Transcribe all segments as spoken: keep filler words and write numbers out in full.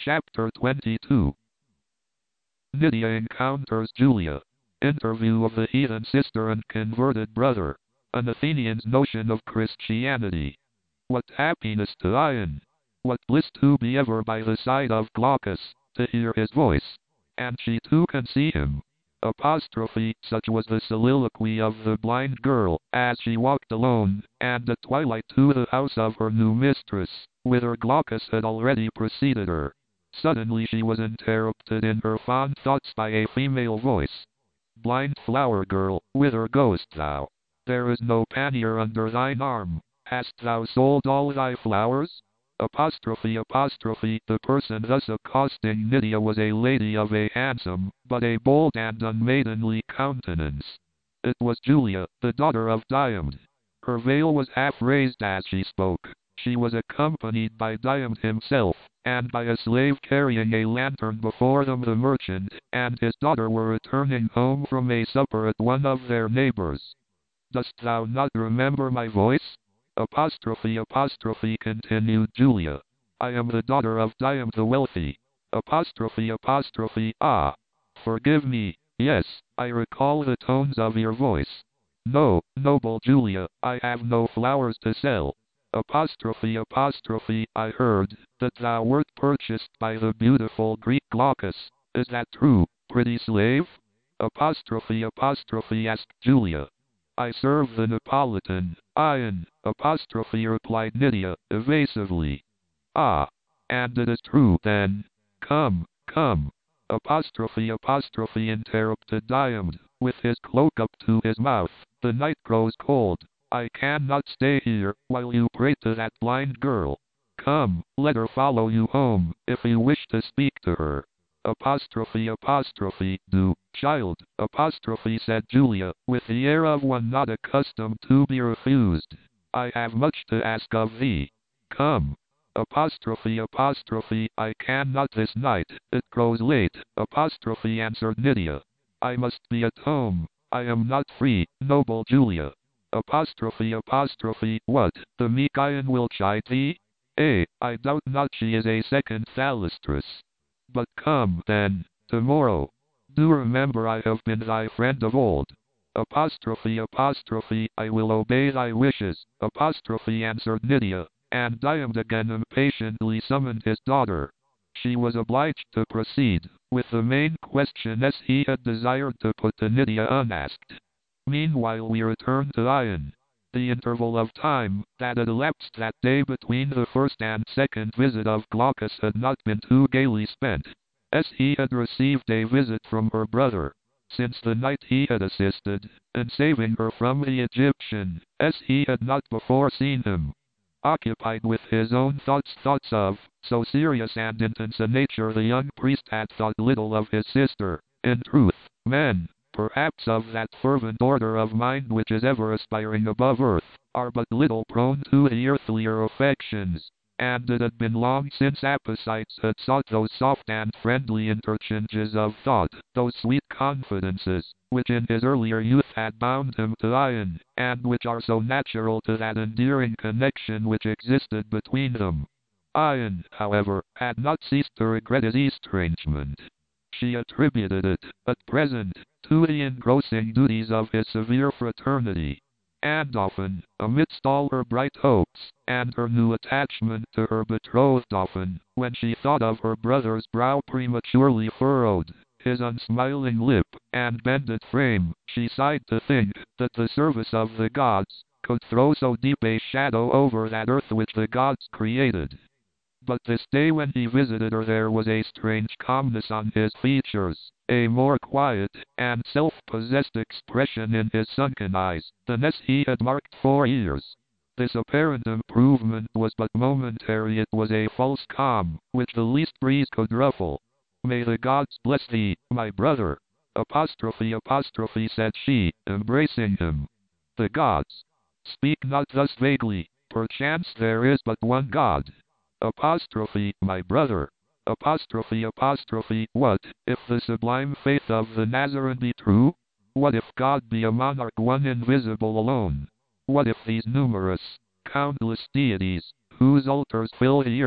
Chapter twenty-two. Nydia encounters Julia. Interview of the heathen sister and converted brother. An Athenian's notion of Christianity. What happiness to Ion! What bliss to be ever by the side of Glaucus, to hear his voice, and she too can see him. Apostrophe, such was the soliloquy of the blind girl, as she walked alone, and at twilight to the house of her new mistress, whither Glaucus had already preceded her. Suddenly she was interrupted in her fond thoughts by a female voice. Blind flower girl, whither goest thou? There is no pannier under thine arm. Hast thou sold all thy flowers? Apostrophe apostrophe The person thus accosting Nydia was a lady of a handsome, but a bold and unmaidenly countenance. It was Julia, the daughter of Diomed. Her veil was half raised as she spoke. She was accompanied by Diomed himself, and by a slave carrying a lantern before them. The merchant and his daughter were returning home from a supper at one of their neighbors. Dost thou not remember my voice? Apostrophe apostrophe continued Julia. I am the daughter of Diomed the wealthy. Apostrophe apostrophe Ah! Forgive me. Yes, I recall the tones of your voice. No, noble Julia, I have no flowers to sell. Apostrophe apostrophe I heard that thou wert purchased by the beautiful Greek Glaucus. Is that true, pretty slave? Apostrophe apostrophe asked Julia. I serve the Neapolitan, Ion, apostrophe replied Nydia, evasively. Ah, and it is true then. Come, come. Apostrophe apostrophe interrupted Diomed, with his cloak up to his mouth. The night grows cold. I cannot stay here, while you pray to that blind girl. Come, let her follow you home, if you wish to speak to her. Apostrophe apostrophe Do, child, apostrophe said Julia, with the air of one not accustomed to be refused. I have much to ask of thee. Come. Apostrophe apostrophe I cannot this night, it grows late. Apostrophe answered Nydia. I must be at home. I am not free, noble Julia. Apostrophe apostrophe What, the meek Ion will chide thee? Eh, I doubt not she is a second Thalestris. But come, then, tomorrow. Do remember I have been thy friend of old. Apostrophe apostrophe I will obey thy wishes. Apostrophe answered Nydia, and Diomed again impatiently summoned his daughter. She was obliged to proceed, with the main question as he had desired to put to Nydia unasked. Meanwhile we return to Ion. The interval of time that had elapsed that day between the first and second visit of Glaucus had not been too gaily spent, as he had received a visit from her brother, since the night he had assisted in saving her from the Egyptian, as he had not before seen him. Occupied with his own thoughts thoughts of so serious and intense a nature, the young priest had thought little of his sister. In truth, men, perhaps of that fervent order of mind which is ever aspiring above earth, are but little prone to the earthlier affections, and it had been long since Apicites had sought those soft and friendly interchanges of thought, those sweet confidences, which in his earlier youth had bound him to Ion, and which are so natural to that endearing connection which existed between them. Ion, however, had not ceased to regret his estrangement. She attributed it, at present, to the engrossing duties of his severe fraternity, and often, amidst all her bright hopes, and her new attachment to her betrothed, often, when she thought of her brother's brow prematurely furrowed, his unsmiling lip, and bended frame, she sighed to think that the service of the gods could throw so deep a shadow over that earth which the gods created. But this day when he visited her there was a strange calmness on his features, a more quiet and self-possessed expression in his sunken eyes, than as he had marked for years. This apparent improvement was but momentary. It was a false calm, which the least breeze could ruffle. May the gods bless thee, my brother. Apostrophe apostrophe said she, embracing him. The gods. Speak not thus vaguely, perchance there is but one God. Apostrophe, my brother. Apostrophe apostrophe What, if the sublime faith of the Nazarene be true? What if God be a monarch, one invisible alone? What if these numerous, countless deities, whose altars fill the earth,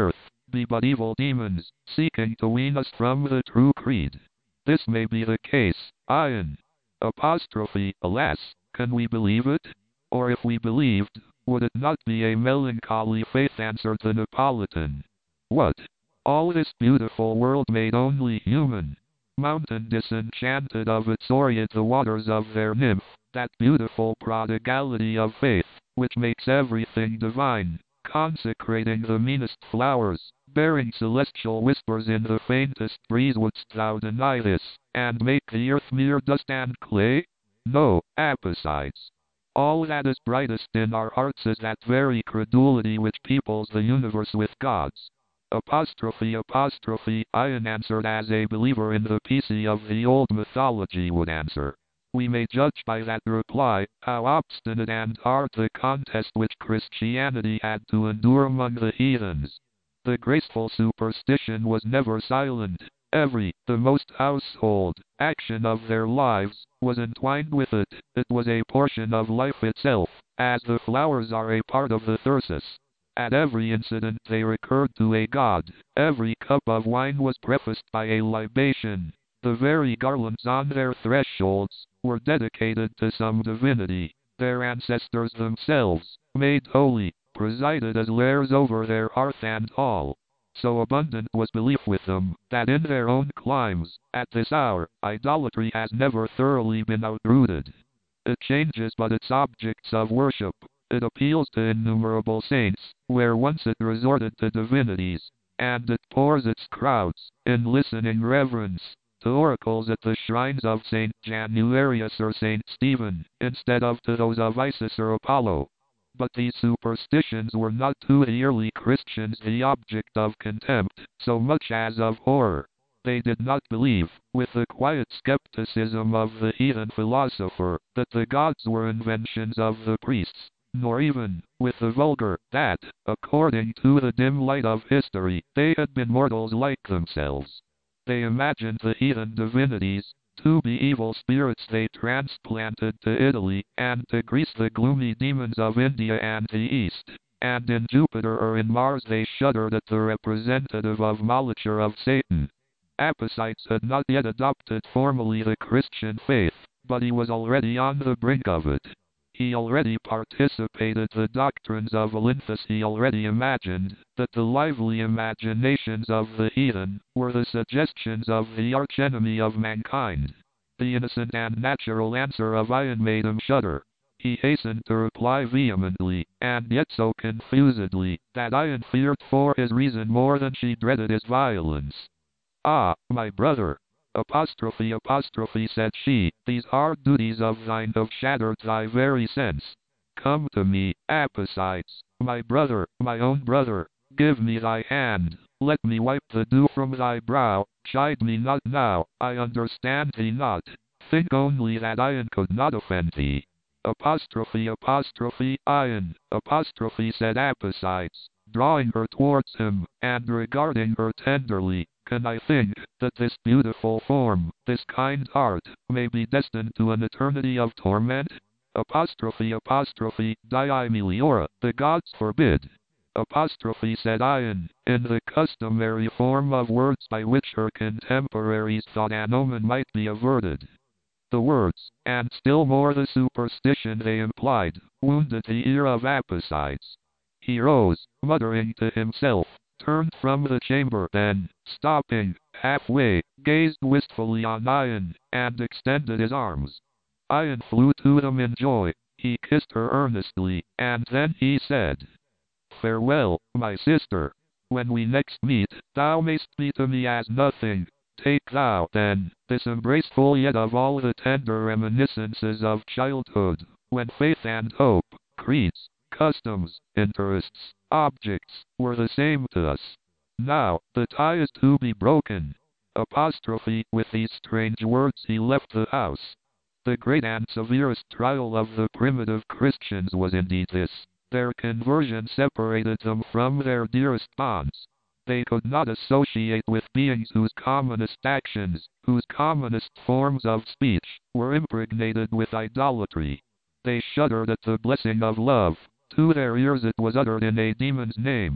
be but evil demons, seeking to wean us from the true creed. This may be the case, Ion. Apostrophe, alas, can we believe it? Or if we believed, would it not be a melancholy faith, answered the Neapolitan. What? All this beautiful world made only human? Mountain disenchanted of its Oread, the waters of their nymph, that beautiful prodigality of faith, which makes everything divine, consecrating the meanest flowers, bearing celestial whispers in the faintest breeze. Wouldst thou deny this, and make the earth mere dust and clay? No, Apposites. All that is brightest in our hearts is that very credulity which peoples the universe with gods. Apostrophe, apostrophe, Ion answered as a believer in the P C of the old mythology would answer. We may judge by that reply how obstinate and hard the contest which Christianity had to endure among the heathens. The graceful superstition was never silent. Every, the most household, action of their lives, was entwined with it. It was a portion of life itself, as the flowers are a part of the thyrsus. At every incident they recurred to a god. Every cup of wine was prefaced by a libation. The very garlands on their thresholds were dedicated to some divinity. Their ancestors themselves, made holy, presided as lairs over their hearth and hall. So abundant was belief with them, that in their own climes, at this hour, idolatry has never thoroughly been outrooted. It changes but its objects of worship. It appeals to innumerable saints, where once it resorted to divinities, and it pours its crowds, in listening reverence, to oracles at the shrines of Saint Januarius or Saint Stephen, instead of to those of Isis or Apollo. But these superstitions were not to the early Christians the object of contempt, so much as of horror. They did not believe, with the quiet skepticism of the heathen philosopher, that the gods were inventions of the priests, nor even, with the vulgar, that, according to the dim light of history, they had been mortals like themselves. They imagined the heathen divinities to be evil spirits they transplanted to Italy and to Greece, the gloomy demons of India and the East, and in Jupiter or in Mars they shuddered at the representative of Molitor of Satan. Apposites had not yet adopted formally the Christian faith, but he was already on the brink of it. He already participated the doctrines of Olynthus. He already imagined that the lively imaginations of the heathen were the suggestions of the archenemy of mankind. The innocent and natural answer of Ion made him shudder. He hastened to reply vehemently, and yet so confusedly, that Ion feared for his reason more than she dreaded his violence. Ah, my brother! Apostrophe, apostrophe, said she, these hard duties of thine have shattered thy very sense. Come to me, Apposites, my brother, my own brother, give me thy hand, let me wipe the dew from thy brow, chide me not now, I understand thee not, think only that Ion could not offend thee. Apostrophe, apostrophe, Ion, apostrophe, said Apposites, drawing her towards him, and regarding her tenderly. Can I think that this beautiful form, this kind heart, may be destined to an eternity of torment? Apostrophe, apostrophe, die meliora, the gods forbid. Apostrophe, said Ion, in the customary form of words by which her contemporaries thought an omen might be averted. The words, and still more the superstition they implied, wounded the ear of Apposites. He rose, muttering to himself, turned from the chamber, then, stopping, halfway, gazed wistfully on Ion, and extended his arms. Ion flew to them in joy. He kissed her earnestly, and then he said, Farewell, my sister. When we next meet, thou mayst be to me as nothing. Take thou, then, this embrace full yet of all the tender reminiscences of childhood, when faith and hope, creeds, customs, interests, objects, were the same to us. Now, the tie is to be broken. Apostrophe, with these strange words he left the house. The great and severest trial of the primitive Christians was indeed this. Their conversion separated them from their dearest bonds. They could not associate with beings whose commonest actions, whose commonest forms of speech, were impregnated with idolatry. They shuddered at the blessing of love. To their ears it was uttered in a demon's name.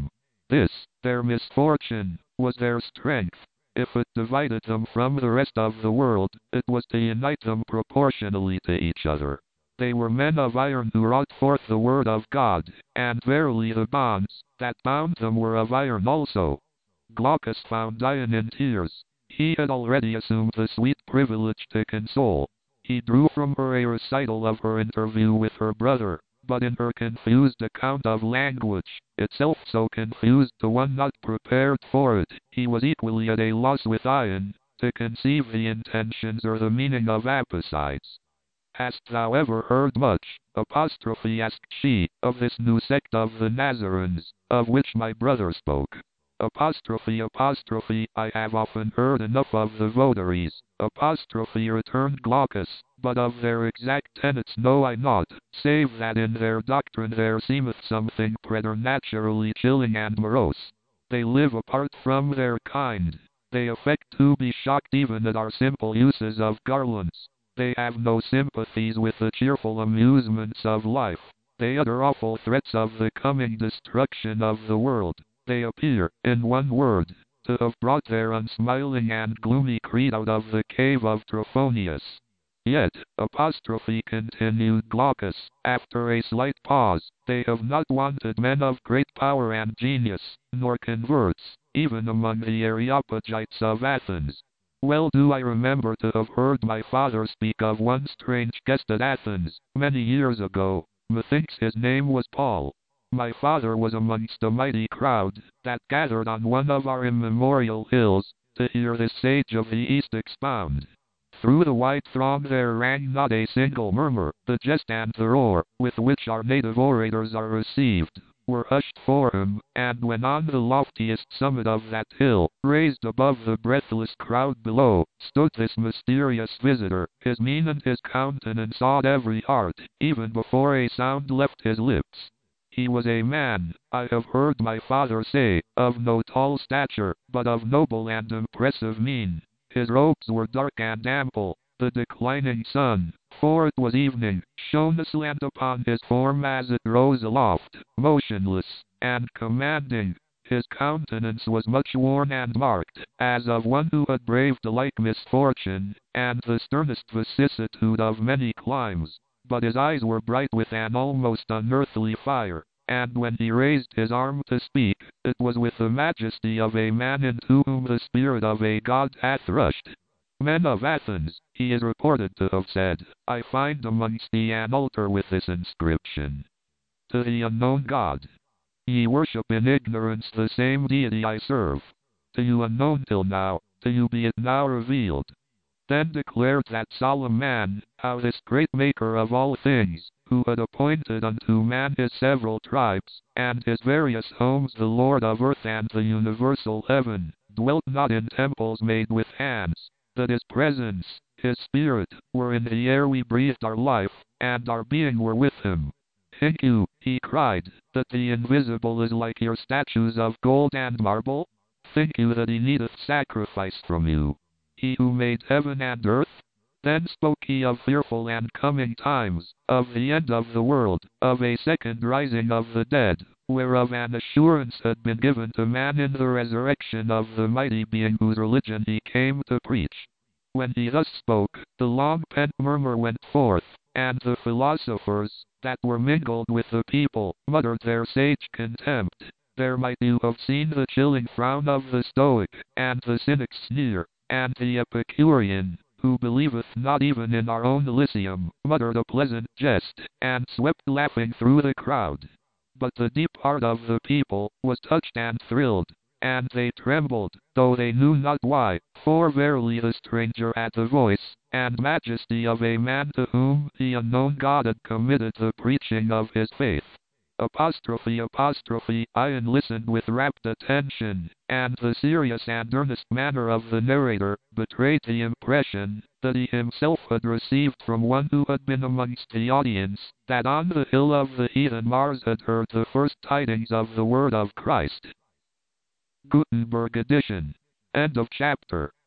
This, their misfortune, was their strength. If it divided them from the rest of the world, it was to unite them proportionally to each other. They were men of iron who wrought forth the word of God, and verily the bonds that bound them were of iron also. Glaucus found Dion in tears. He had already assumed the sweet privilege to console. He drew from her a recital of her interview with her brother, but in her confused account of language, itself so confused to one not prepared for it, he was equally at a loss with Ion to conceive the intentions or the meaning of apposites. Hast thou ever heard much, apostrophe asked she, of this new sect of the Nazarenes, of which my brother spoke? Apostrophe apostrophe I have often heard enough of the votaries, apostrophe returned Glaucus, but of their exact tenets know I naught, save that in their doctrine there seemeth something preternaturally chilling and morose. They live apart from their kind. They affect to be shocked even at our simple uses of garlands. They have no sympathies with the cheerful amusements of life. They utter awful threats of the coming destruction of the world. They appear, in one word, to have brought their unsmiling and gloomy creed out of the cave of Trophonius. Yet, apostrophe continued Glaucus, after a slight pause, they have not wanted men of great power and genius, nor converts, even among the Areopagites of Athens. Well do I remember to have heard my father speak of one strange guest at Athens, many years ago. Methinks his name was Paul. My father was amongst a mighty crowd that gathered on one of our immemorial hills to hear this sage of the East expound. Through the wide throng there rang not a single murmur. The jest and the roar with which our native orators are received were hushed for him, and when on the loftiest summit of that hill, raised above the breathless crowd below, stood this mysterious visitor, his mien and his countenance awed every heart, even before a sound left his lips. He was a man, I have heard my father say, of no tall stature, but of noble and impressive mien. His robes were dark and ample. The declining sun, for it was evening, shone aslant upon his form as it rose aloft, motionless and commanding. His countenance was much worn and marked, as of one who had braved alike misfortune, and the sternest vicissitude of many climes. But his eyes were bright with an almost unearthly fire, and when he raised his arm to speak, it was with the majesty of a man into whom the spirit of a god hath rushed. Men of Athens, he is reported to have said, I find amongst ye an altar with this inscription: To the unknown God. Ye worship in ignorance the same deity I serve. To you unknown till now, to you be it now revealed. Then declared that solemn man, how this great maker of all things, who had appointed unto man his several tribes, and his various homes, the Lord of earth and the universal heaven, dwelt not in temples made with hands, that his presence, his spirit, were in the air we breathed our life, and our being were with him. Think you, he cried, that the invisible is like your statues of gold and marble? Think you that he needeth sacrifice from you? He who made heaven and earth? Then spoke he of fearful and coming times, of the end of the world, of a second rising of the dead, whereof an assurance had been given to man in the resurrection of the mighty being whose religion he came to preach. When he thus spoke, the long-pent murmur went forth, and the philosophers, that were mingled with the people, muttered their sage contempt. There might you have seen the chilling frown of the Stoic, and the Cynic's sneer, and the Epicurean, who believeth not even in our own Elysium, muttered a pleasant jest, and swept laughing through the crowd. But the deep heart of the people was touched and thrilled, and they trembled, though they knew not why, for verily the stranger had the voice and majesty of a man to whom the unknown God had committed the preaching of his faith. Apostrophe apostrophe Ion listened with rapt attention, and the serious and earnest manner of the narrator betrayed the impression that he himself had received from one who had been amongst the audience, that on the hill of the heathen Mars had heard the first tidings of the word of Christ. Gutenberg edition. End of chapter.